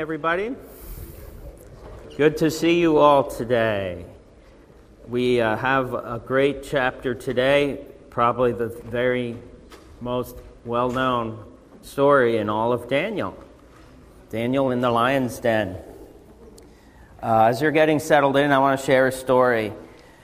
everybody. Good to see you all today. We have a great chapter today, probably the very most well-known story in all of Daniel. Daniel in the lion's den. As you're getting settled in, I want to share a story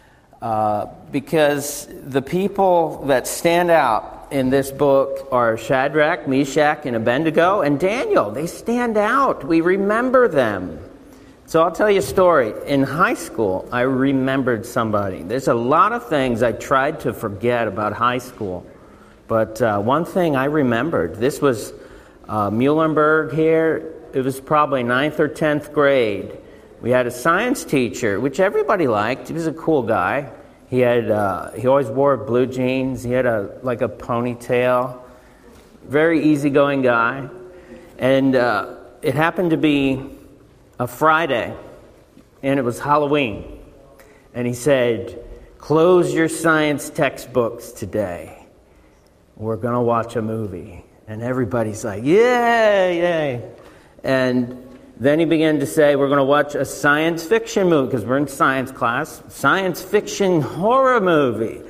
because the people that stand out in this book are Shadrach, Meshach, and Abednego, and Daniel. They stand out. We remember them. So I'll tell you a story. In high school, I remembered somebody. There's a lot of things I tried to forget about high school, but one thing I remembered. This was Muhlenberg here. It was probably 9th or 10th grade. We had a science teacher, which everybody liked. He was a cool guy. He always wore blue jeans. He had a ponytail. Very easygoing guy. And it happened to be a Friday, and it was Halloween. And he said, "Close your science textbooks today. We're going to watch a movie." And everybody's like, "Yay, yay." And then he began to say, "We're going to watch a science fiction movie," because we're in science class. Science fiction horror movie.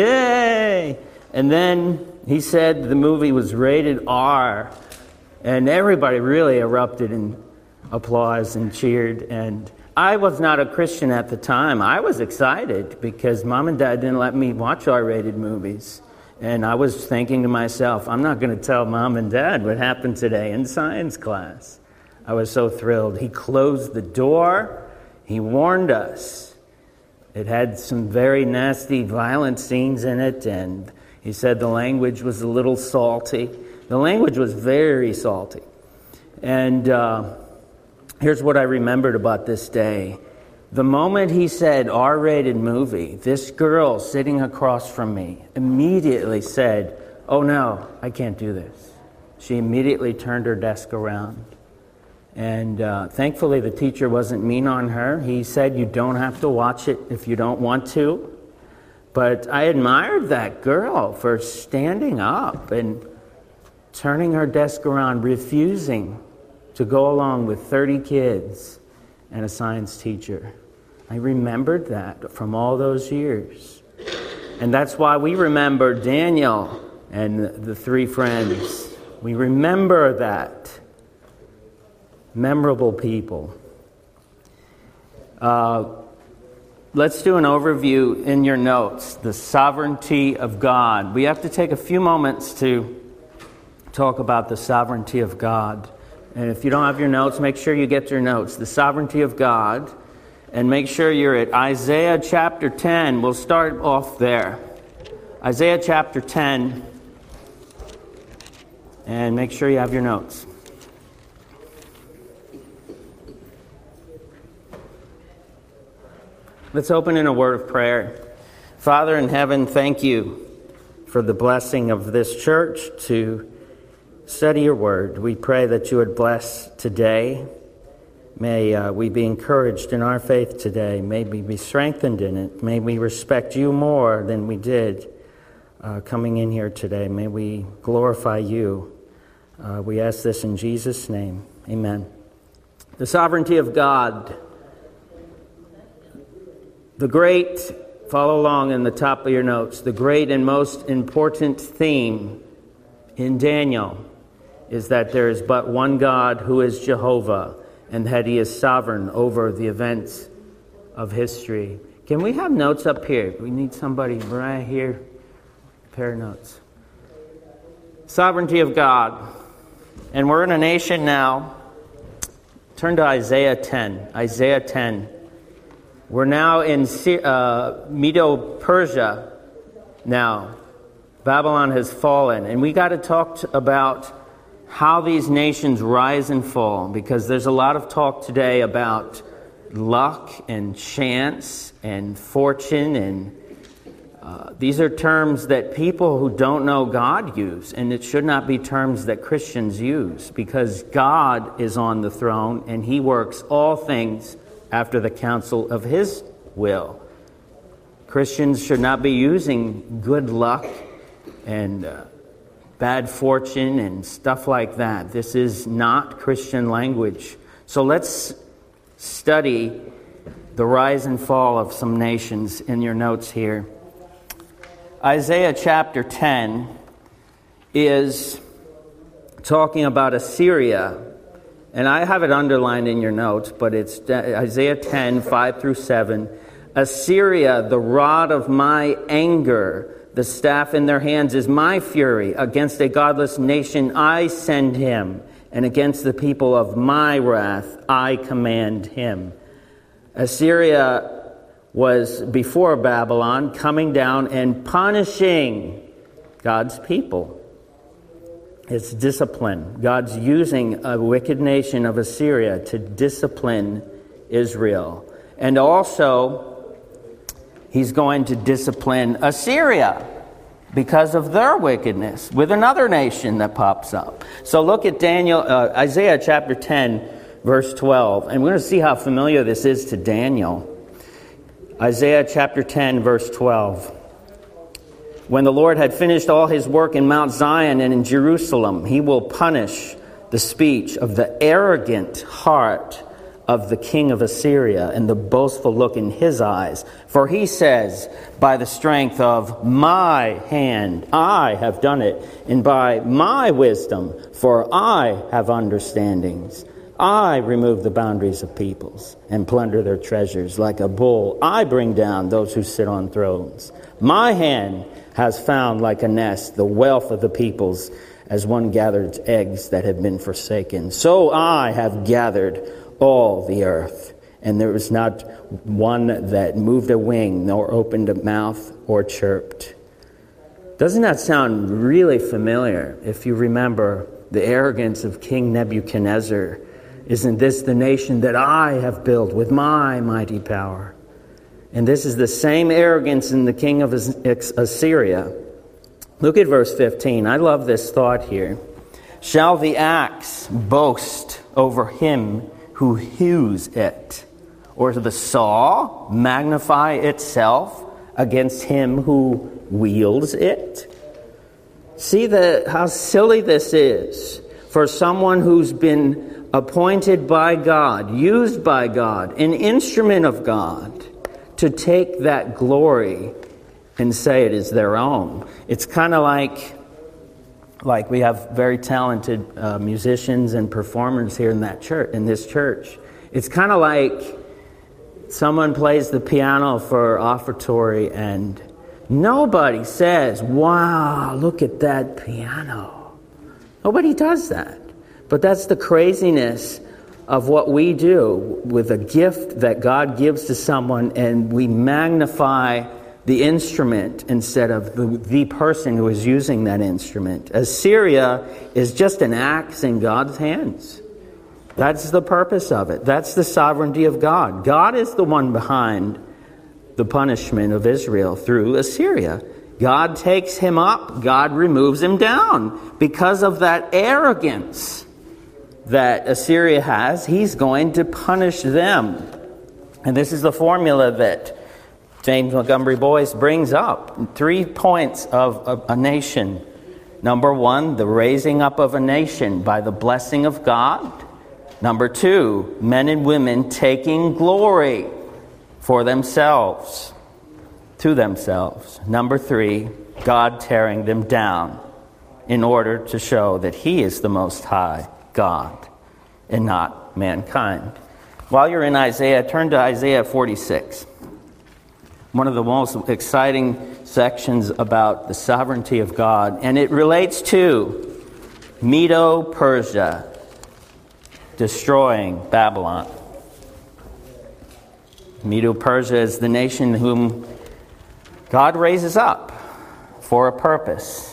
Yay! And then he said the movie was rated R. And everybody really erupted in applause and cheered. And I was not a Christian at the time. I was excited because Mom and Dad didn't let me watch R-rated movies. And I was thinking to myself, I'm not going to tell Mom and Dad what happened today in science class. I was so thrilled. He closed the door. He warned us. It had some very nasty, violent scenes in it, and he said the language was a little salty. The language was very salty. And here's what I remembered about this day. The moment he said R-rated movie, this girl sitting across from me immediately said, "Oh no, I can't do this." She immediately turned her desk around. And thankfully, the teacher wasn't mean on her. He said, "You don't have to watch it if you don't want to." But I admired that girl for standing up and turning her desk around, refusing to go along with 30 kids and a science teacher. I remembered that from all those years. And that's why we remember Daniel and the three friends. We remember that. Memorable people. Let's do an overview in your notes. The sovereignty of God. We have to take a few moments to talk about the sovereignty of God. And if you don't have your notes, make sure you get your notes. The sovereignty of God. And make sure you're at Isaiah chapter 10. We'll start off there. Isaiah chapter 10. And make sure you have your notes. Let's open in a word of prayer. Father in heaven, thank you for the blessing of this church to study your word. We pray that you would bless today. May we be encouraged in our faith today. May we be strengthened in it. May we respect you more than we did coming in here today. May we glorify you. We ask this in Jesus' name. Amen. The sovereignty of God. The great, follow along in the top of your notes, the great and most important theme in Daniel is that there is but one God who is Jehovah, and that he is sovereign over the events of history. Can we have notes up here? We need somebody right here. Pair of notes. Sovereignty of God. And we're in a nation now. Turn to Isaiah 10. Isaiah 10. We're now in Medo-Persia now. Babylon has fallen. And we got to talk about how these nations rise and fall, because there's a lot of talk today about luck and chance and fortune. And these are terms that people who don't know God use. And it should not be terms that Christians use, because God is on the throne and he works all things after the counsel of his will. Christians should not be using good luck and bad fortune and stuff like that. This is not Christian language. So let's study the rise and fall of some nations in your notes here. Isaiah chapter 10 is talking about Assyria. And I have it underlined in your notes, but it's Isaiah 10, 5 through 7. Assyria, the rod of my anger, the staff in their hands is my fury. Against a godless nation I send him, and against the people of my wrath I command him. Assyria was before Babylon, coming down and punishing God's people. It's discipline. God's using a wicked nation of Assyria to discipline Israel. And also, he's going to discipline Assyria because of their wickedness with another nation that pops up. So look at Isaiah chapter 10, verse 12. And we're going to see how familiar this is to Daniel. Isaiah chapter 10, verse 12. When the Lord had finished all his work in Mount Zion and in Jerusalem, he will punish the speech of the arrogant heart of the king of Assyria and the boastful look in his eyes. For he says, by the strength of my hand I have done it, and by my wisdom, for I have understandings. I remove the boundaries of peoples and plunder their treasures. Like a bull, I bring down those who sit on thrones. My hand has found like a nest the wealth of the peoples, as one gathers eggs that have been forsaken. So I have gathered all the earth, and there was not one that moved a wing, nor opened a mouth, or chirped. Doesn't that sound really familiar if you remember the arrogance of King Nebuchadnezzar? Isn't this the nation that I have built with my mighty power? And this is the same arrogance in the king of Assyria. Look at verse 15. I love this thought here. Shall the axe boast over him who hews it, or the saw magnify itself against him who wields it? See how silly this is for someone who's been appointed by God, used by God, an instrument of God, to take that glory and say it is their own. It's kind of like we have very talented musicians and performers here in this church. It's kind of like someone plays the piano for offertory and nobody says, wow, look at that piano. Nobody does that. But that's the craziness of what we do with a gift that God gives to someone, and we magnify the instrument instead of the person who is using that instrument. Assyria is just an axe in God's hands. That's the purpose of it. That's the sovereignty of God. God is the one behind the punishment of Israel through Assyria. God takes him up, God removes him down. Because of that arrogance that Assyria has, he's going to punish them. And this is the formula that James Montgomery Boyce brings up. 3 points of a nation. Number 1, the raising up of a nation by the blessing of God. Number 2, men and women taking glory for themselves, to themselves. Number 3, God tearing them down in order to show that he is the Most High God and not mankind. While you're in Isaiah, turn to Isaiah 46. One of the most exciting sections about the sovereignty of God, and it relates to Medo-Persia destroying Babylon. Medo-Persia is the nation whom God raises up for a purpose.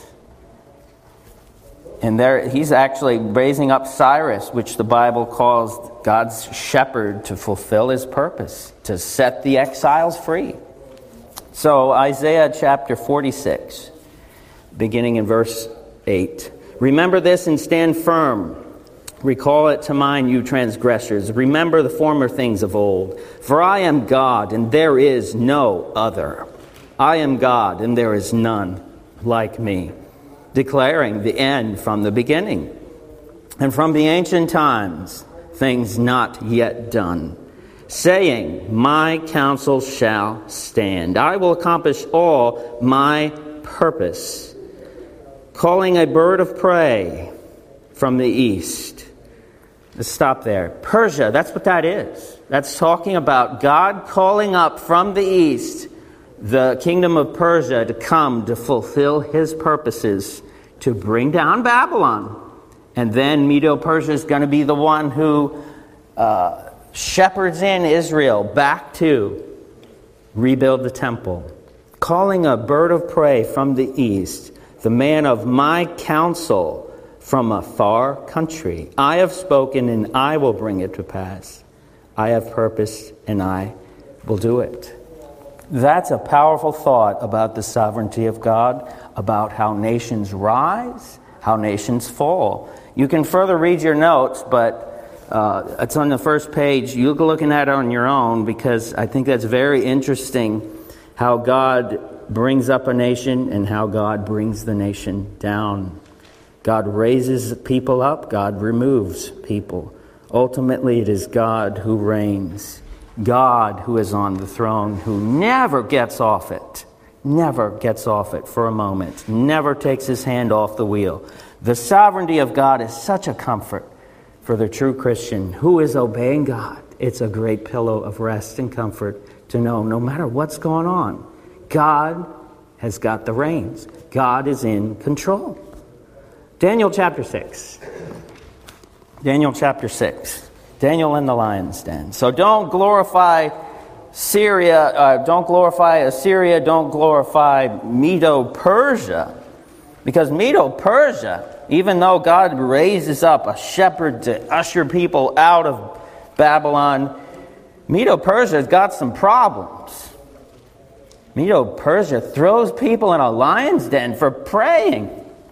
And he's actually raising up Cyrus, which the Bible calls God's shepherd, to fulfill his purpose, to set the exiles free. So Isaiah chapter 46, beginning in verse 8. Remember this and stand firm. Recall it to mind, you transgressors. Remember the former things of old. For I am God, and there is no other. I am God, and there is none like me, declaring the end from the beginning. And from the ancient times, things not yet done, saying, my counsel shall stand. I will accomplish all my purpose. Calling a bird of prey from the east. Let's stop there. Persia, that's what that is. That's talking about God calling up from the east the kingdom of Persia to come to fulfill his purposes to bring down Babylon. And then Medo-Persia is going to be the one who shepherds in Israel back to rebuild the temple. Calling a bird of prey from the east, the man of my counsel from a far country. I have spoken and I will bring it to pass. I have purposed and I will do it. That's a powerful thought about the sovereignty of God, about how nations rise, how nations fall. You can further read your notes, but it's on the first page. You're looking at it on your own because I think that's very interesting how God brings up a nation and how God brings the nation down. God raises people up, God removes people. Ultimately, it is God who reigns. God who is on the throne, who never gets off it for a moment, never takes his hand off the wheel. The sovereignty of God is such a comfort for the true Christian who is obeying God. It's a great pillow of rest and comfort to know no matter what's going on, God has got the reins. God is in control. Daniel chapter 6. Daniel chapter 6. Daniel in the lion's den. So don't glorify Syria, don't glorify Assyria, don't glorify Medo-Persia. Because Medo-Persia, even though God raises up a shepherd to usher people out of Babylon, Medo-Persia has got some problems. Medo-Persia throws people in a lion's den for praying.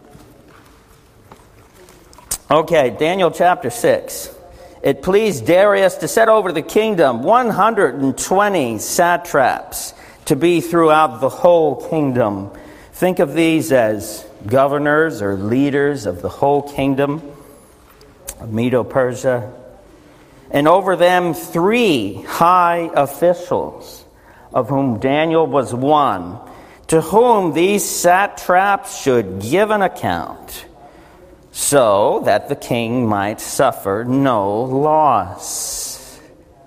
Okay, Daniel chapter 6. It pleased Darius to set over the kingdom 120 satraps to be throughout the whole kingdom. Think of these as governors or leaders of the whole kingdom of Medo-Persia. And over them 3 high officials, of whom Daniel was one, to whom these satraps should give an account, so that the king might suffer no loss.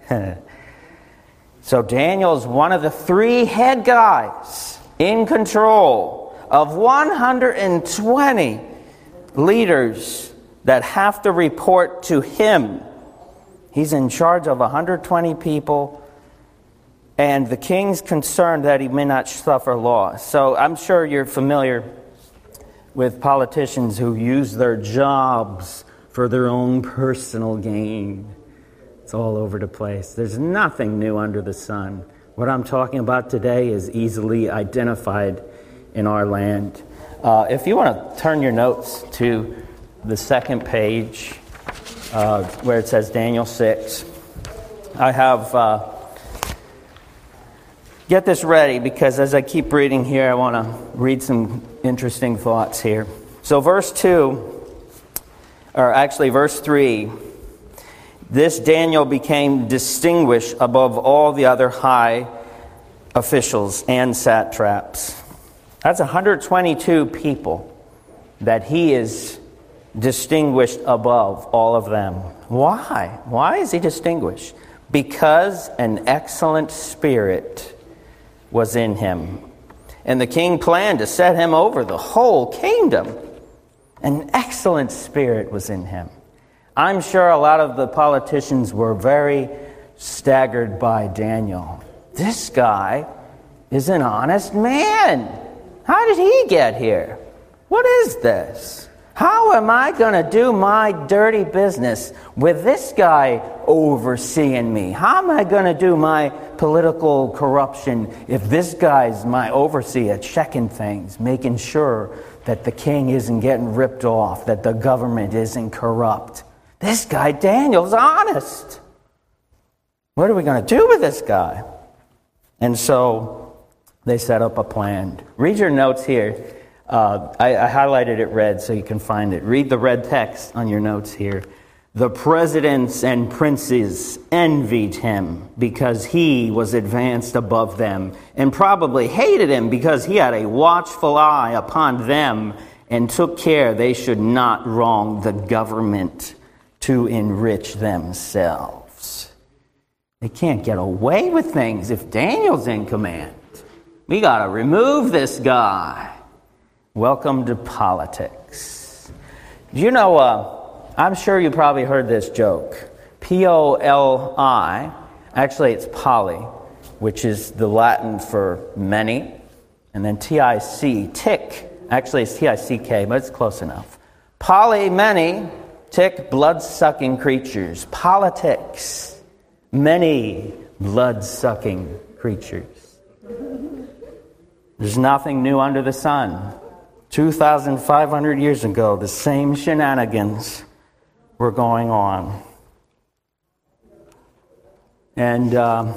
So Daniel's one of the 3 head guys in control of 120 leaders that have to report to him. He's in charge of 120 people, and the king's concerned that he may not suffer loss. So I'm sure you're familiar with politicians who use their jobs for their own personal gain. It's all over the place. There's nothing new under the sun. What I'm talking about today is easily identified in our land. If you want to turn your notes to the second page, where it says Daniel 6, I have... Get this ready, because as I keep reading here, I want to read some interesting thoughts here. So verse 3, this Daniel became distinguished above all the other high officials and satraps. That's 122 people that he is distinguished above all of them. Why? Why is he distinguished? Because an excellent spirit was in him. And the king planned to set him over the whole kingdom. An excellent spirit was in him. I'm sure a lot of the politicians were very staggered by Daniel. This guy is an honest man. How did he get here? What is this? How am I going to do my dirty business with this guy overseeing me? How am I going to do my political corruption if this guy's my overseer, checking things, making sure that the king isn't getting ripped off, that the government isn't corrupt? This guy, Daniel's honest. What are we going to do with this guy? And so they set up a plan. Read your notes here. I highlighted it red so you can find it. Read the red text on your notes here. The presidents and princes envied him because he was advanced above them, and probably hated him because he had a watchful eye upon them and took care they should not wrong the government to enrich themselves. They can't get away with things if Daniel's in command. We got to remove this guy. Welcome to politics. You know, I'm sure you probably heard this joke. P-O-L-I, actually it's poly, which is the Latin for many, and then T-I-C, tick. Actually it's T-I-C-K, but it's close enough. Poly, many, tick, blood-sucking creatures. Politics, many blood-sucking creatures. There's nothing new under the sun. 2,500 years ago, the same shenanigans were going on. And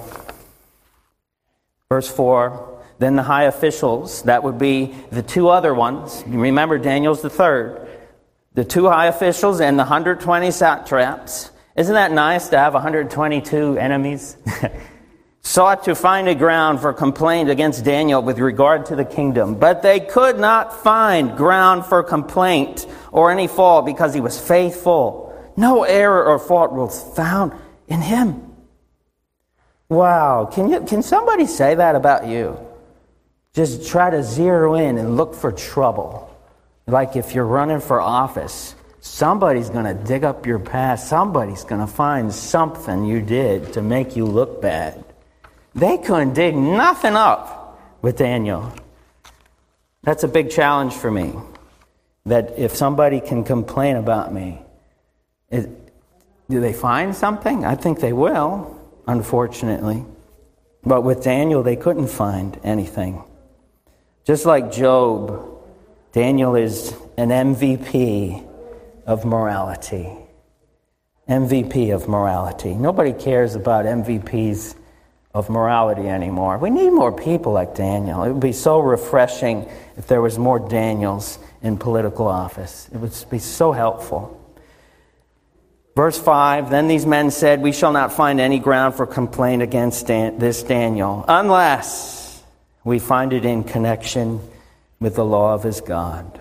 verse 4, then the high officials, that would be the two other ones. You remember Daniel's the third. The two high officials and the 120 satraps. Isn't that nice to have 122 enemies? Sought to find a ground for complaint against Daniel with regard to the kingdom. But they could not find ground for complaint or any fault because he was faithful. No error or fault was found in him. Wow, can somebody say that about you? Just try to zero in and look for trouble. Like if you're running for office, somebody's going to dig up your past. Somebody's going to find something you did to make you look bad. They couldn't dig nothing up with Daniel. That's a big challenge for me. That if somebody can complain about me, do they find something? I think they will, unfortunately. But with Daniel, they couldn't find anything. Just like Job, Daniel is an MVP of morality. MVP of morality. Nobody cares about MVPs of morality anymore. We need more people like Daniel. It would be so refreshing if there was more Daniels in political office. It would be so helpful. Verse 5, then these men said, we shall not find any ground for complaint against this Daniel, unless we find it in connection with the law of his God.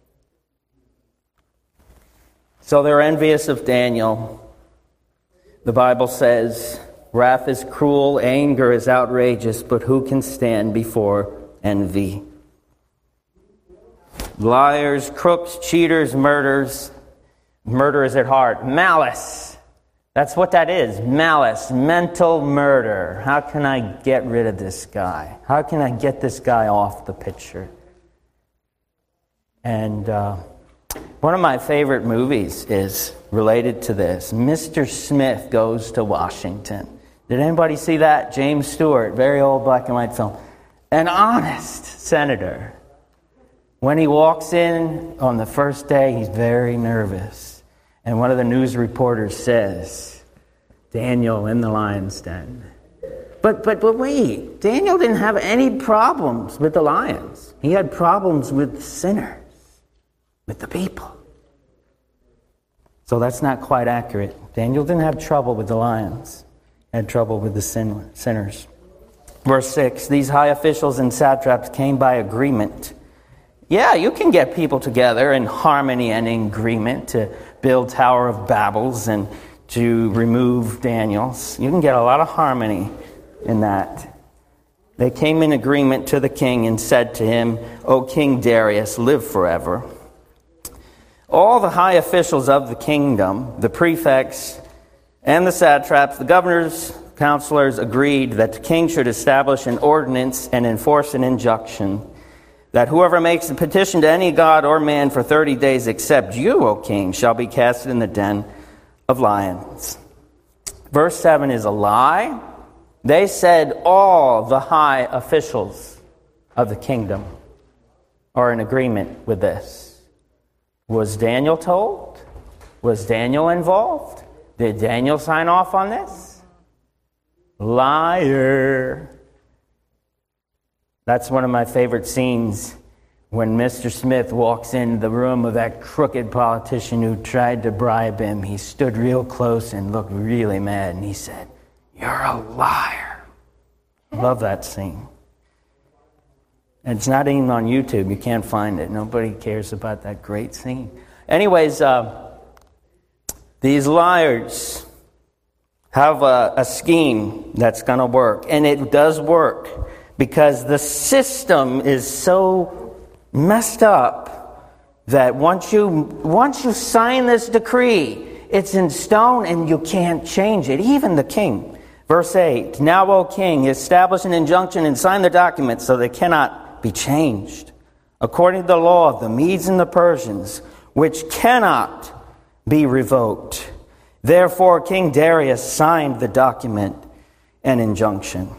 So they're envious of Daniel. The Bible says, wrath is cruel, anger is outrageous, but who can stand before envy? Liars, crooks, cheaters, murderers at heart. Malice. That's what that is. Malice. Mental murder. How can I get rid of this guy? How can I get this guy off the picture? And one of my favorite movies is related to this. Mr. Smith Goes to Washington. Did anybody see that? James Stewart, very old black and white film. An honest senator. When he walks in on the first day, he's very nervous. And one of the news reporters says, Daniel in the lion's den. But wait, Daniel didn't have any problems with the lions. He had problems with sinners, with the people. So that's not quite accurate. Daniel didn't have trouble with the lions. He had trouble with the sinners. Verse 6, these high officials and satraps came by agreement. Yeah, you can get people together in harmony and in agreement to build Tower of Babels and to remove Daniel's. You can get a lot of harmony in that. They came in agreement to the king and said to him, O King Darius, live forever. All the high officials of the kingdom, the prefects and the satraps, the governors, counselors, agreed that the king should establish an ordinance and enforce an injunction that whoever makes a petition to any god or man for 30 days except you, O king, shall be cast in the den of lions. Verse 7 is a lie. They said all the high officials of the kingdom are in agreement with this. Was Daniel told? Was Daniel involved? Did Daniel sign off on this? Liar. That's one of my favorite scenes when Mr. Smith walks in the room of that crooked politician who tried to bribe him, he stood real close and looked really mad, and he said, "You're a liar." I love that scene. And it's not even on YouTube. You can't find it. Nobody cares about that great scene. Anyways, these liars have a scheme that's going to work. And it does work because the system is so messed up that once you sign this decree, it's in stone and you can't change it. Even the king. Verse 8, "Now, O king, establish an injunction and sign the document so they cannot be changed, according to the law of the Medes and the Persians, which cannot be revoked." Therefore, King Darius signed the document and injunction.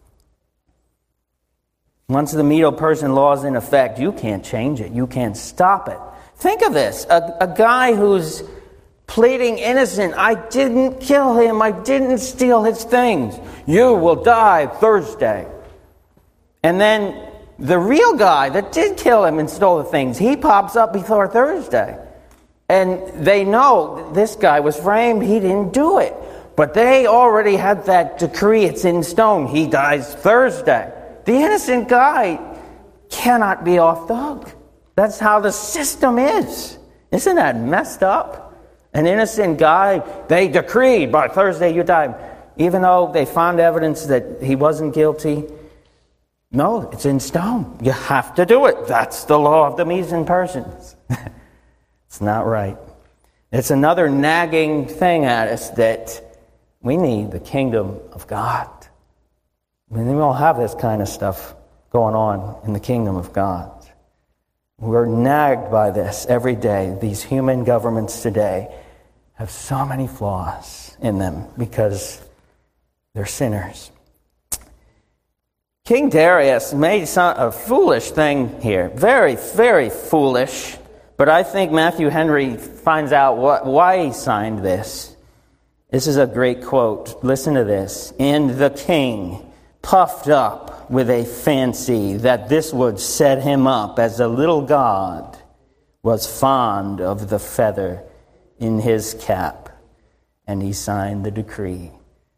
Once the Medo-Persian law is in effect, you can't change it. You can't stop it. Think of this. A guy who's pleading innocent. "I didn't kill him. I didn't steal his things. You will die Thursday." And then the real guy that did kill him and stole the things, he pops up before Thursday. And they know this guy was framed. He didn't do it. But they already had that decree. It's in stone. He dies Thursday. The innocent guy cannot be off the hook. That's how the system is. Isn't that messed up? An innocent guy, they decreed by Thursday you die. Even though they found evidence that he wasn't guilty, no, it's in stone. You have to do it. That's the law of the Medes and Persians. It's not right. It's another nagging thing at us that we need the kingdom of God. We don't have this kind of stuff going on in the kingdom of God. We're nagged by this every day. These human governments today have so many flaws in them because they're sinners. King Darius made a foolish thing here. Very, very foolish. But I think Matthew Henry finds out why he signed this. This is a great quote. Listen to this. "And the king, puffed up with a fancy that this would set him up as a little god, was fond of the feather in his cap, and he signed the decree."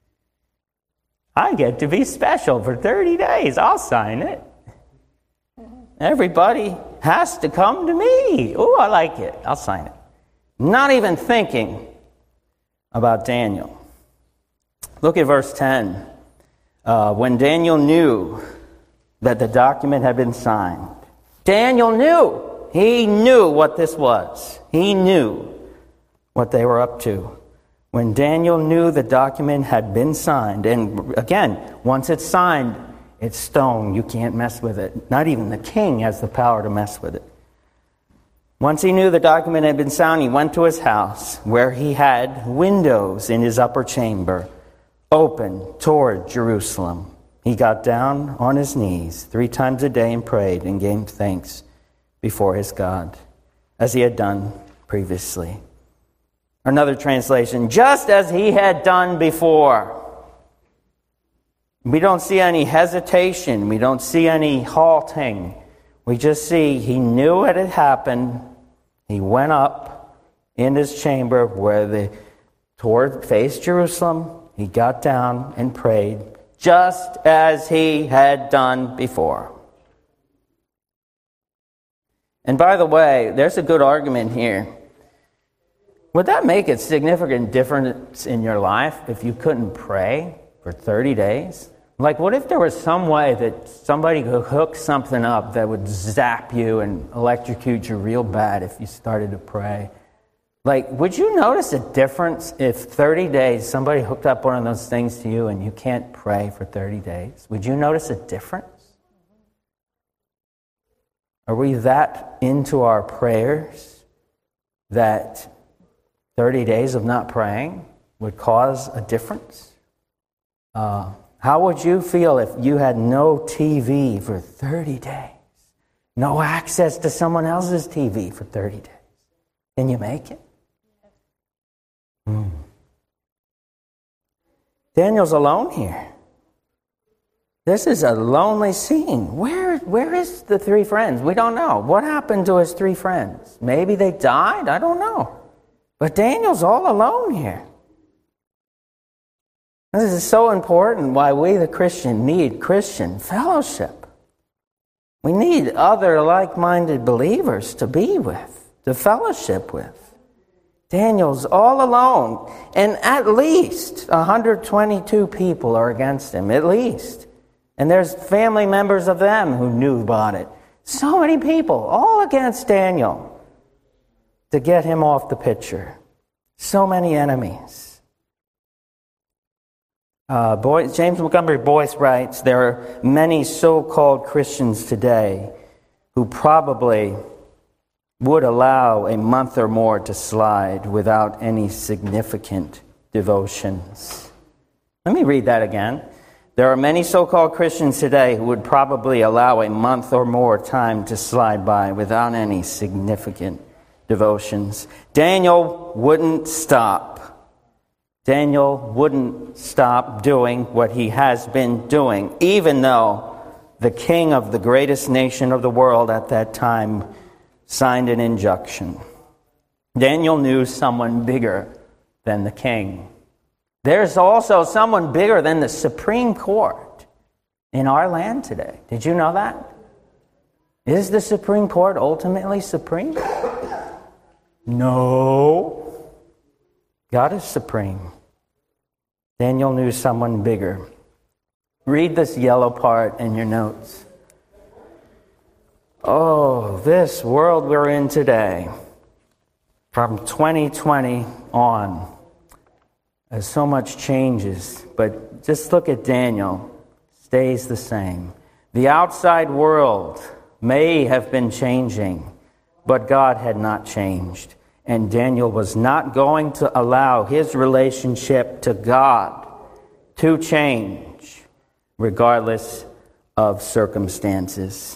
I get to be special for 30 days. I'll sign it. Everybody has to come to me. Oh, I like it. I'll sign it. Not even thinking about Daniel. Look at verse 10. When Daniel knew that the document had been signed. Daniel knew. He knew what this was. He knew what they were up to. When Daniel knew the document had been signed, and again, once it's signed, it's stone. You can't mess with it. Not even the king has the power to mess with it. Once he knew the document had been signed, he went to his house, where he had windows in his upper chamber open toward Jerusalem. He got down on his knees 3 times a day and prayed and gave thanks before his God, as he had done previously. Another translation, just as he had done before. We don't see any hesitation. We don't see any halting. We just see he knew it had happened. He went up in his chamber where faced Jerusalem. He got down and prayed just as he had done before. And by the way, there's a good argument here. Would that make a significant difference in your life if you couldn't pray for 30 days? Like, what if there was some way that somebody could hook something up that would zap you and electrocute you real bad if you started to pray? Like, would you notice a difference if 30 days somebody hooked up one of those things to you and you can't pray for 30 days? Would you notice a difference? Are we that into our prayers that 30 days of not praying would cause a difference? How would you feel if you had no TV for 30 days? No access to someone else's TV for 30 days? Can you make it? Daniel's alone here. This is a lonely scene. Where is the three friends? We don't know. What happened to his three friends? Maybe they died? I don't know. But Daniel's all alone here. This is so important why we, the Christian, need Christian fellowship. We need other like-minded believers to be with, to fellowship with. Daniel's all alone, and at least 122 people are against him, at least. And there's family members of them who knew about it. So many people, all against Daniel, to get him off the picture. So many enemies. James Montgomery Boyce writes, there are many so-called Christians today who probably would allow a month or more to slide without any significant devotions. Let me read that again. There are many so-called Christians today who would probably allow a month or more time to slide by without any significant devotions. Daniel wouldn't stop. Daniel wouldn't stop doing what he has been doing, even though the king of the greatest nation of the world at that time signed an injunction. Daniel knew someone bigger than the king. There's also someone bigger than the Supreme Court in our land today. Did you know that? Is the Supreme Court ultimately supreme? No. God is supreme. Daniel knew someone bigger. Read this yellow part in your notes. Oh, this world we're in today, from 2020 on, as so much changes, but just look at Daniel, stays the same. The outside world may have been changing, but God had not changed. And Daniel was not going to allow his relationship to God to change, regardless of circumstances.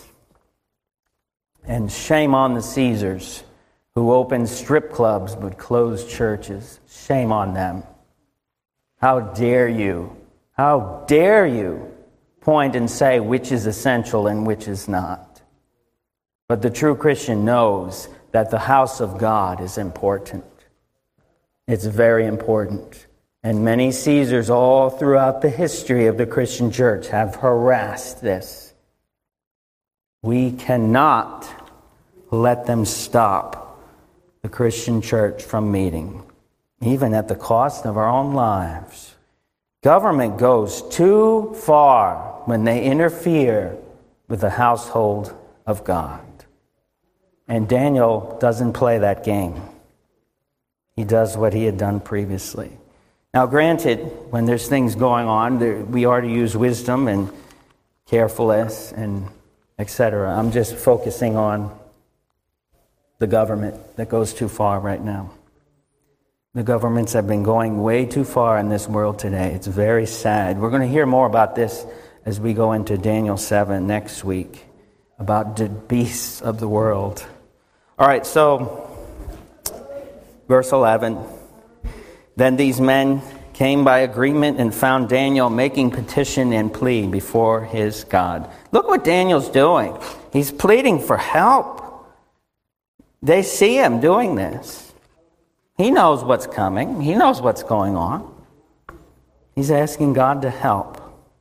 And shame on the Caesars who opened strip clubs but closed churches. Shame on them. How dare you? How dare you point and say which is essential and which is not? But the true Christian knows that the house of God is important. It's very important. And many Caesars all throughout the history of the Christian church have harassed this. We cannot let them stop the Christian church from meeting, even at the cost of our own lives. Government goes too far when they interfere with the household of God. And Daniel doesn't play that game. He does what he had done previously. Now, granted, when there's things going on, we are to use wisdom and carefulness and etc. I'm just focusing on the government that goes too far right now. The governments have been going way too far in this world today. It's very sad. We're going to hear more about this as we go into Daniel 7 next week, about the beasts of the world. All right, so verse 11. Then these men came by agreement and found Daniel making petition and plea before his God. Look what Daniel's doing. He's pleading for help. They see him doing this. He knows what's coming. He knows what's going on. He's asking God to help.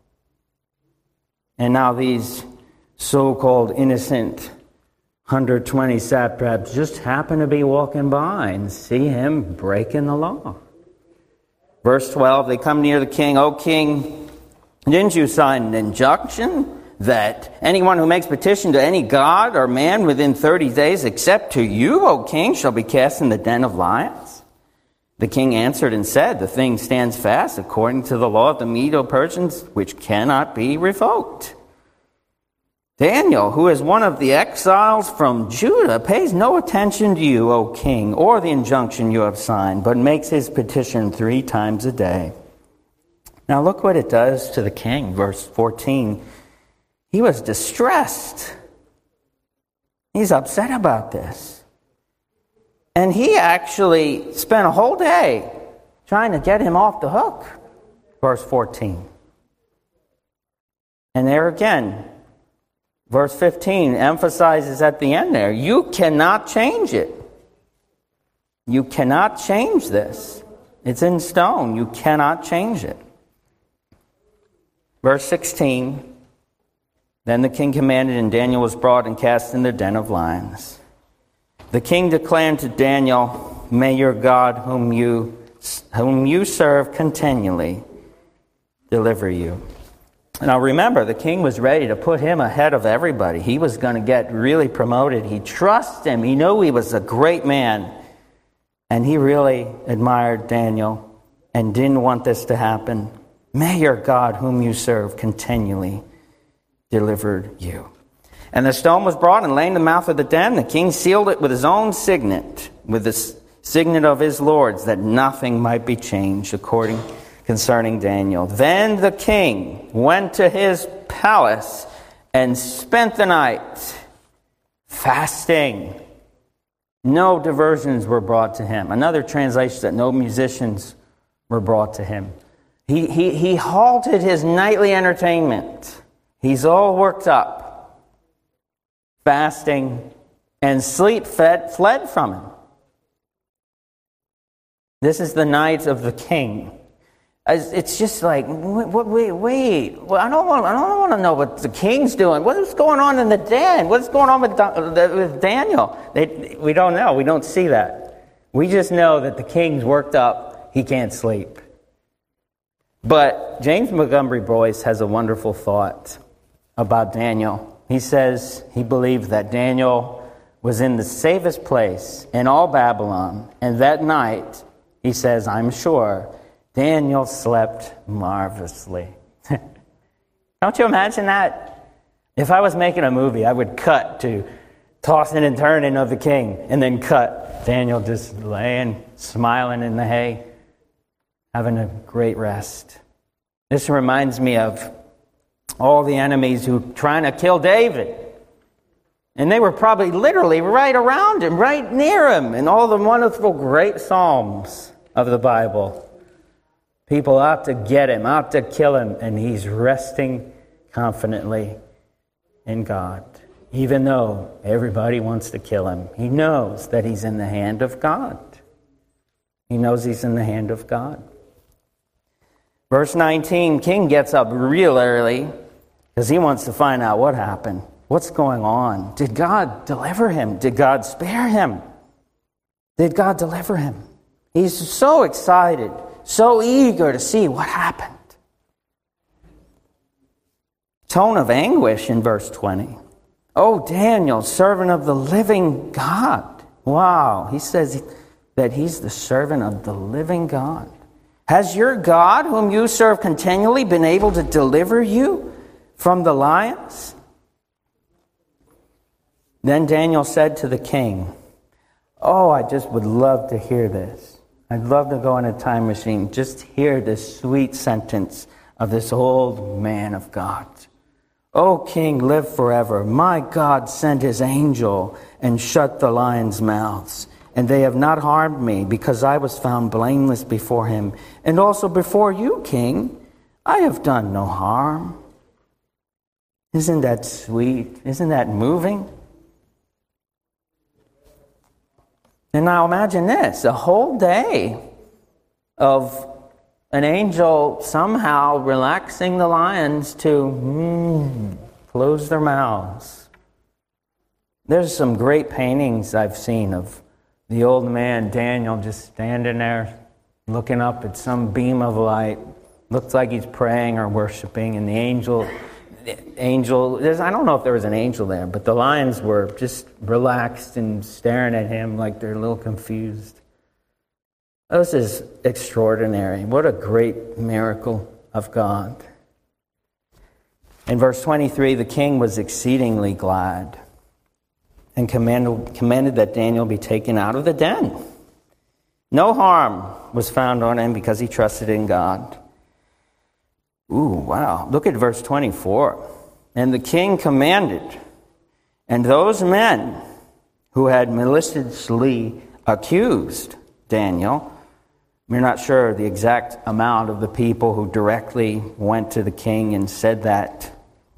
And now these so-called innocent 120 satraps just happen to be walking by and see him breaking the law. Verse 12, they come near the king. O king, didn't you sign an injunction that anyone who makes petition to any god or man within 30 days, except to you, O king, shall be cast in the den of lions? The king answered and said, the thing stands fast according to the law of the Medo-Persians, which cannot be revoked. Daniel, who is one of the exiles from Judah, pays no attention to you, O king, or the injunction you have signed, but makes his petition 3 times a day. Now look what it does to the king, verse 14. He was distressed. He's upset about this. And he actually spent a whole day trying to get him off the hook. Verse 14. And there again, verse 15 emphasizes at the end there, you cannot change it. You cannot change this. It's in stone. You cannot change it. Verse 16, then the king commanded, and Daniel was brought and cast in the den of lions. The king declared to Daniel, may your God, whom you serve continually, deliver you. Now remember, the king was ready to put him ahead of everybody. He was going to get really promoted. He trusted him. He knew he was a great man. And he really admired Daniel and didn't want this to happen. May your God, whom you serve, continually deliver you. And the stone was brought and lay in the mouth of the den. The king sealed it with his own signet, with the signet of his lords, that nothing might be changed concerning Daniel. Then the king went to his palace and spent the night fasting. No diversions were brought to him. Another translation that no musicians were brought to him. He halted his nightly entertainment. He's all worked up, fasting, and sleep fled from him. This is the night of the king. It's just like, wait. Well, I don't want to know what the king's doing. What is going on in the den? What's going on with Daniel? We don't know. We don't see that. We just know that the king's worked up. He can't sleep. But James Montgomery Boyce has a wonderful thought about Daniel. He says he believed that Daniel was in the safest place in all Babylon. And that night, he says, I'm sure, Daniel slept marvelously. Don't you imagine that? If I was making a movie, I would cut to tossing and turning of the king, and then cut Daniel just laying, smiling in the hay, having a great rest. This reminds me of all the enemies who were trying to kill David. And they were probably literally right around him, right near him, in all the wonderful great psalms of the Bible. People out to get him, out to kill him, and he's resting confidently in God. Even though everybody wants to kill him, he knows that he's in the hand of God. He knows he's in the hand of God. Verse 19, king gets up real early because he wants to find out what happened. What's going on? Did God deliver him? Did God spare him? Did God deliver him? He's so excited, so eager to see what happened. Tone of anguish in verse 20. Oh, Daniel, servant of the living God. Wow, he says that he's the servant of the living God. Has your God, whom you serve continually, been able to deliver you from the lions? Then Daniel said to the king, oh, I just would love to hear this. I'd love to go in a time machine, just hear this sweet sentence of this old man of God. O king, live forever. My God sent his angel and shut the lions' mouths, and they have not harmed me, because I was found blameless before him. And also before you, king, I have done no harm. Isn't that sweet? Isn't that moving? And now imagine this, a whole day of an angel somehow relaxing the lions to close their mouths. There's some great paintings I've seen of the old man Daniel just standing there looking up at some beam of light. Looks like he's praying or worshiping, and the angel, I don't know if there was an angel there, but the lions were just relaxed and staring at him like they're a little confused. This is extraordinary. What a great miracle of God. In verse 23, the king was exceedingly glad and commanded that Daniel be taken out of the den. No harm was found on him because he trusted in God. Ooh, wow. Look at verse 24. And the king commanded, and those men who had maliciously accused Daniel, we're not sure the exact amount of the people who directly went to the king and said that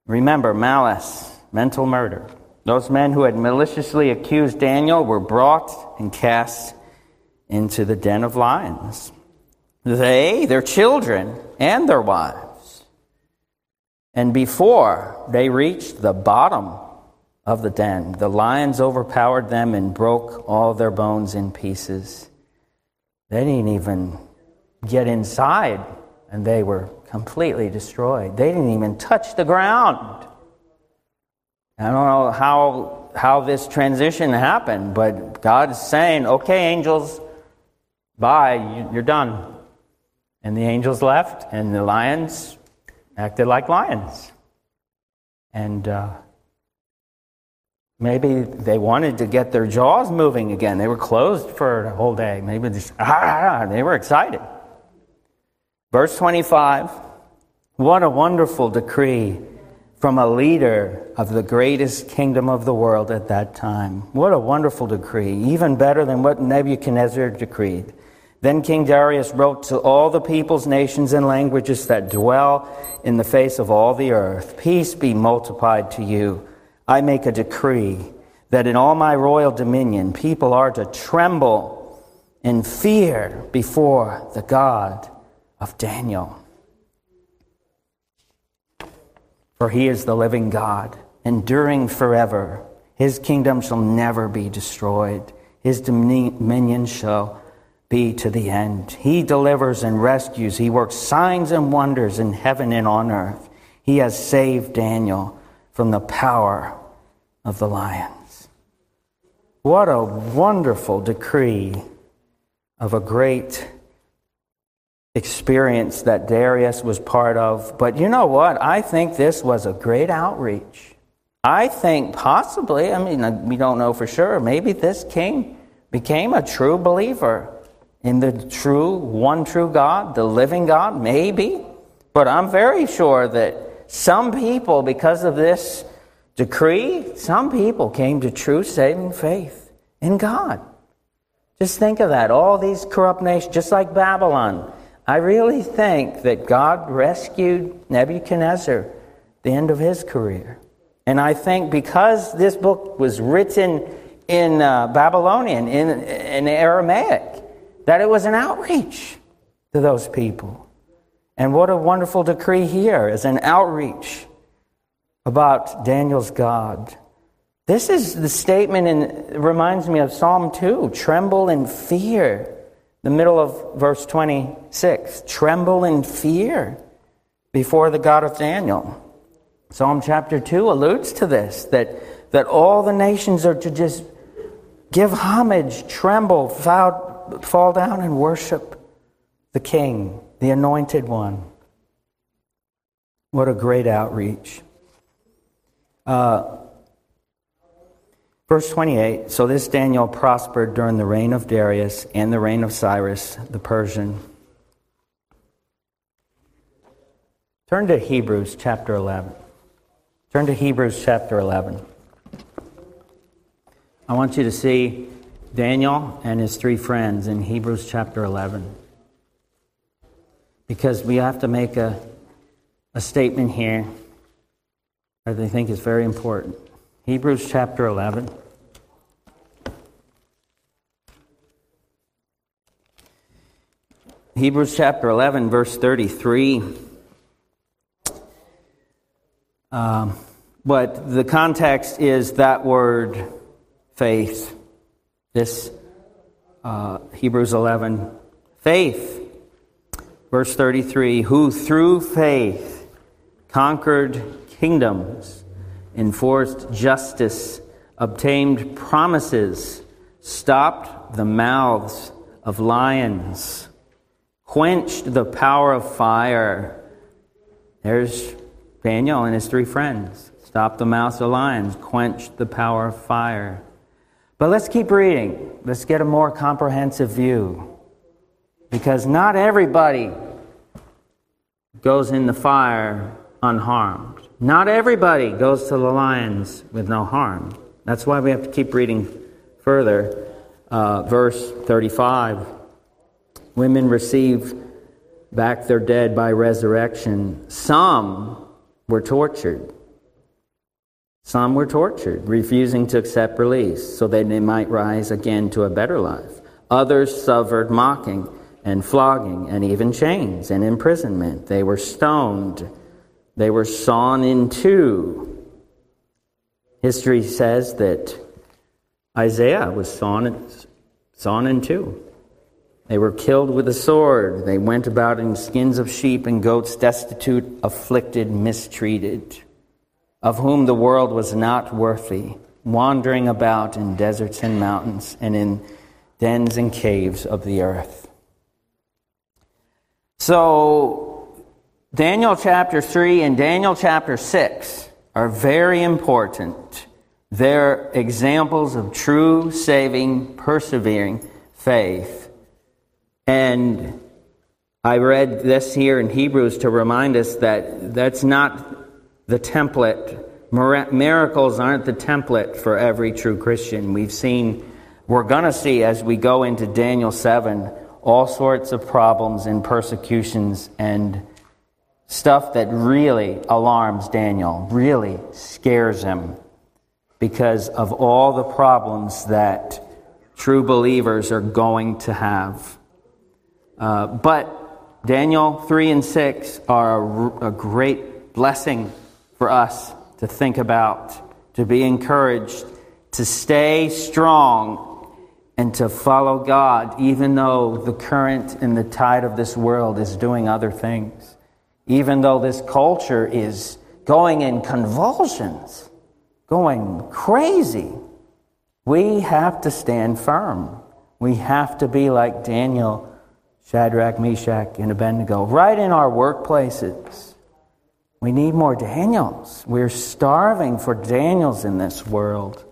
Remember, malice, mental murder. Those men who had maliciously accused Daniel were brought and cast into the den of lions. They, their children, and their wives. And before they reached the bottom of the den, the lions overpowered them and broke all their bones in pieces. They didn't even get inside, and they were completely destroyed. They didn't even touch the ground. I don't know how this transition happened, but God is saying, okay, angels, bye, you're done. And the angels left, and the lions acted like lions. And maybe they wanted to get their jaws moving again. They were closed for a whole day. Maybe they were excited. Verse 25, what a wonderful decree from a leader of the greatest kingdom of the world at that time. What a wonderful decree, even better than what Nebuchadnezzar decreed. Then King Darius wrote to all the peoples, nations, and languages that dwell in the face of all the earth, peace be multiplied to you. I make a decree that in all my royal dominion people are to tremble in fear before the God of Daniel. For he is the living God, enduring forever. His kingdom shall never be destroyed. His dominion shall be to the end. He delivers and rescues. He works signs and wonders in heaven and on earth. He has saved Daniel from the power of the lions. What a wonderful decree of a great experience that Darius was part of. But you know what? I think this was a great outreach. I think possibly, we don't know for sure, maybe this king became a true believer in the one true God, the living God, maybe. But I'm very sure that some people, because of this decree, some people came to true saving faith in God. Just think of that. All these corrupt nations, just like Babylon. I really think that God rescued Nebuchadnezzar at the end of his career. And I think because this book was written in Babylonian, in Aramaic, that it was an outreach to those people. And what a wonderful decree here is an outreach about Daniel's God. This is the statement, and it reminds me of Psalm 2, tremble in fear. The middle of verse 26, tremble in fear before the God of Daniel. Psalm chapter 2 alludes to this, that all the nations are to just give homage, tremble, fall down and worship the King, the Anointed One. What a great outreach. Verse 28, so this Daniel prospered during the reign of Darius and the reign of Cyrus the Persian. Turn to Hebrews chapter 11. Turn to Hebrews chapter 11. I want you to see Daniel and his three friends in Hebrews chapter 11. Because we have to make a statement here that I think is very important. Hebrews chapter 11. Hebrews chapter 11, verse 33. But the context is that word faith. This Hebrews 11, faith. Verse 33, who through faith conquered kingdoms, enforced justice, obtained promises, stopped the mouths of lions, quenched the power of fire. There's Daniel and his three friends. Stopped the mouths of lions, quenched the power of fire. But let's keep reading. Let's get a more comprehensive view. Because not everybody goes in the fire unharmed. Not everybody goes to the lions with no harm. That's why we have to keep reading further. Verse 35. Women receive back their dead by resurrection. Some were tortured. Some were tortured, refusing to accept release so that they might rise again to a better life. Others suffered mocking and flogging and even chains and imprisonment. They were stoned. They were sawn in two. History says that Isaiah was sawn in two. They were killed with a sword. They went about in skins of sheep and goats, destitute, afflicted, mistreated, of whom the world was not worthy, wandering about in deserts and mountains and in dens and caves of the earth. So, Daniel chapter 3 and Daniel chapter 6 are very important. They're examples of true, saving, persevering faith. And I read this here in Hebrews to remind us that that's not the template. Miracles aren't the template for every true Christian. We're going to see as we go into Daniel 7 all sorts of problems and persecutions and stuff that really alarms Daniel, really scares him because of all the problems that true believers are going to have. But Daniel 3 and 6 are a great blessing for us to think about, to be encouraged, to stay strong, and to follow God, even though the current and the tide of this world is doing other things. Even though this culture is going in convulsions, going crazy, we have to stand firm. We have to be like Daniel, Shadrach, Meshach, and Abednego, right in our workplaces. We need more Daniels. We're starving for Daniels in this world.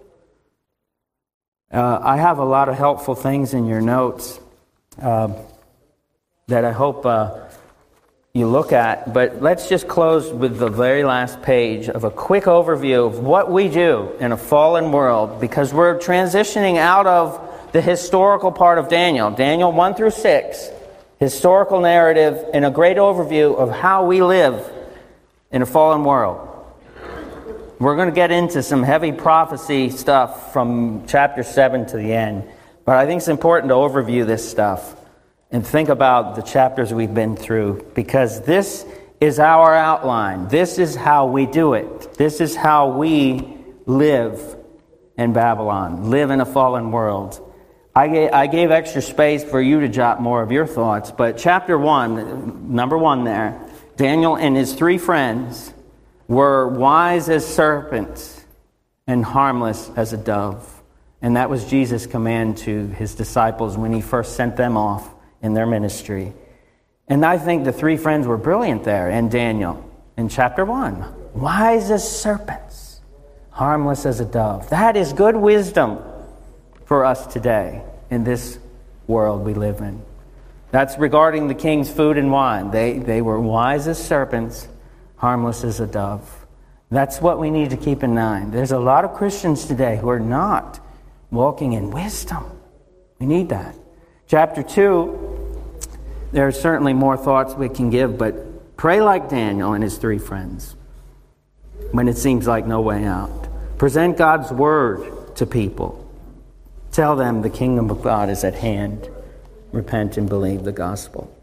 I have a lot of helpful things in your notes that I hope you look at. But let's just close with the very last page of a quick overview of what we do in a fallen world, because we're transitioning out of the historical part of Daniel. Daniel 1 through 6, historical narrative, and a great overview of how we live in a fallen world. We're going to get into some heavy prophecy stuff from chapter 7 to the end. But I think it's important to overview this stuff and think about the chapters we've been through, because this is our outline. This is how we do it. This is how we live in Babylon, live in a fallen world. I gave extra space for you to jot more of your thoughts, but chapter 1, number 1 there, Daniel and his 3 friends were wise as serpents and harmless as a dove. And that was Jesus' command to his disciples when he first sent them off in their ministry. And I think the 3 friends were brilliant there in Daniel in chapter 1. Wise as serpents, harmless as a dove. That is good wisdom for us today in this world we live in. That's regarding the king's food and wine. They were wise as serpents, harmless as a dove. That's what we need to keep in mind. There's a lot of Christians today who are not walking in wisdom. We need that. Chapter 2, there are certainly more thoughts we can give, but pray like Daniel and his 3 friends when it seems like no way out. Present God's word to people. Tell them the kingdom of God is at hand. Repent and believe the gospel.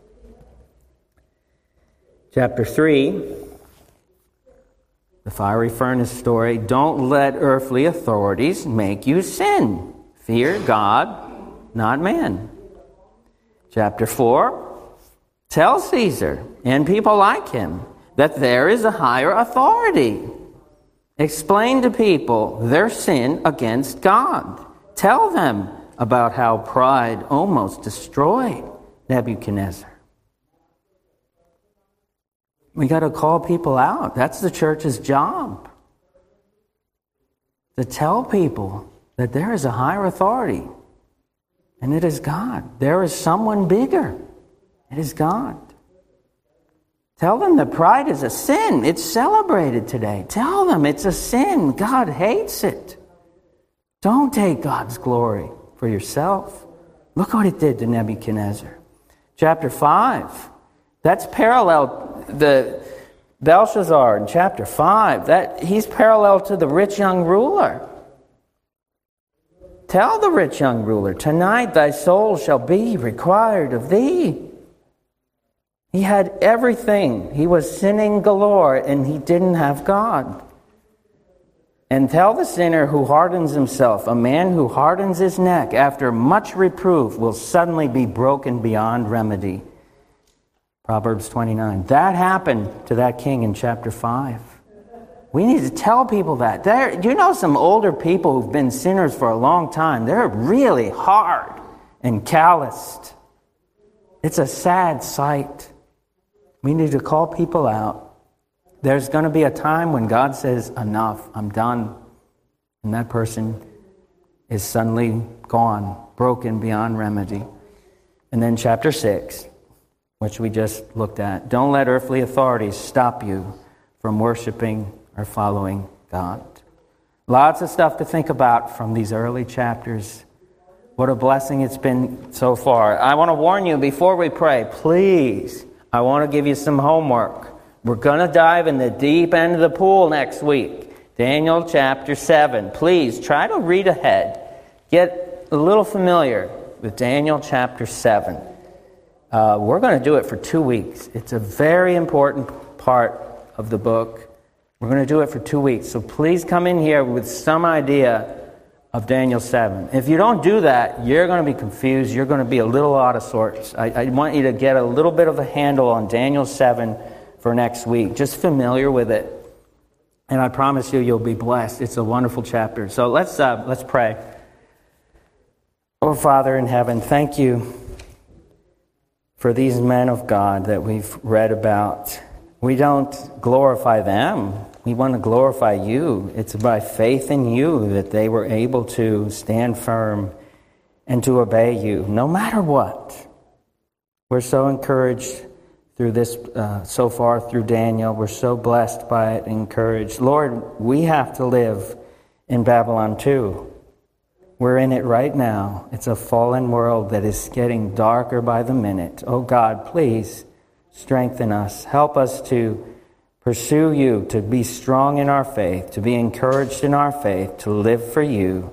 Chapter 3, the fiery furnace story. Don't let earthly authorities make you sin. Fear God, not man. Chapter 4, tell Caesar and people like him that there is a higher authority. Explain to people their sin against God. Tell them about how pride almost destroyed Nebuchadnezzar. We got to call people out. That's the church's job. To tell people that there is a higher authority. And it is God. There is someone bigger. It is God. Tell them that pride is a sin. It's celebrated today. Tell them it's a sin. God hates it. Don't take God's glory for yourself. Look what it did to Nebuchadnezzar. Chapter 5. That's parallel. Belshazzar in chapter 5, that he's parallel to the rich young ruler. Tell the rich young ruler, tonight thy soul shall be required of thee. He had everything. He was sinning galore, and he didn't have God. And tell the sinner who hardens himself, a man who hardens his neck after much reproof will suddenly be broken beyond remedy. Proverbs 29. That happened to that king in chapter 5. We need to tell people that. You know, some older people who've been sinners for a long time, they're really hard and calloused. It's a sad sight. We need to call people out. There's going to be a time when God says, enough, I'm done. And that person is suddenly gone, broken beyond remedy. And then chapter 6, which we just looked at. Don't let earthly authorities stop you from worshiping or following God. Lots of stuff to think about from these early chapters. What a blessing it's been so far. I want to warn you before we pray, please, I want to give you some homework. We're going to dive in the deep end of the pool next week. Daniel chapter 7. Please try to read ahead. Get a little familiar with Daniel chapter 7. We're going to do it for 2 weeks. It's a very important part of the book. We're going to do it for 2 weeks. So please come in here with some idea of Daniel 7. If you don't do that, you're going to be confused. You're going to be a little out of sorts. I want you to get a little bit of a handle on Daniel 7 for next week. Just familiar with it. And I promise you, you'll be blessed. It's a wonderful chapter. So let's pray. Oh, Father in heaven, thank you for these men of God that we've read about. We don't glorify them. We want to glorify you. It's by faith in you that they were able to stand firm and to obey you, no matter what. We're so encouraged through this, so far through Daniel. We're so blessed by it, encouraged. Lord, we have to live in Babylon too. We're in it right now. It's a fallen world that is getting darker by the minute. Oh God, please strengthen us. Help us to pursue you, to be strong in our faith, to be encouraged in our faith, to live for you,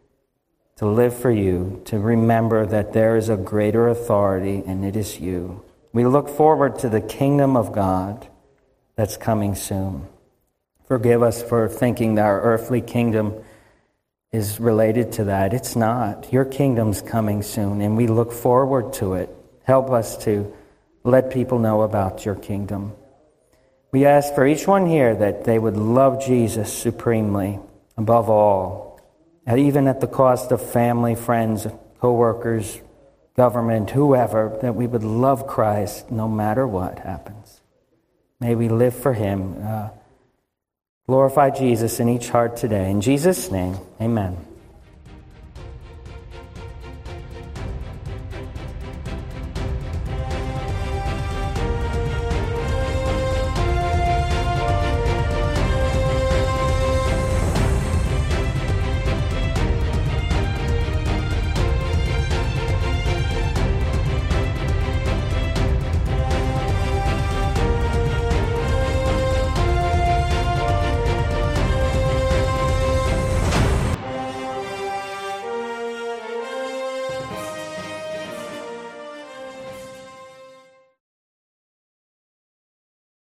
to remember that there is a greater authority, and it is you. We look forward to the kingdom of God that's coming soon. Forgive us for thinking that our earthly kingdom is related to that. It's not. Your kingdom's coming soon, and we look forward to it. Help us to let people know about your kingdom. We ask for each one here that they would love Jesus supremely, above all, and even at the cost of family, friends, co-workers, government, whoever, that we would love Christ no matter what happens. May we live for him. Glorify Jesus in each heart today. In Jesus' name, amen.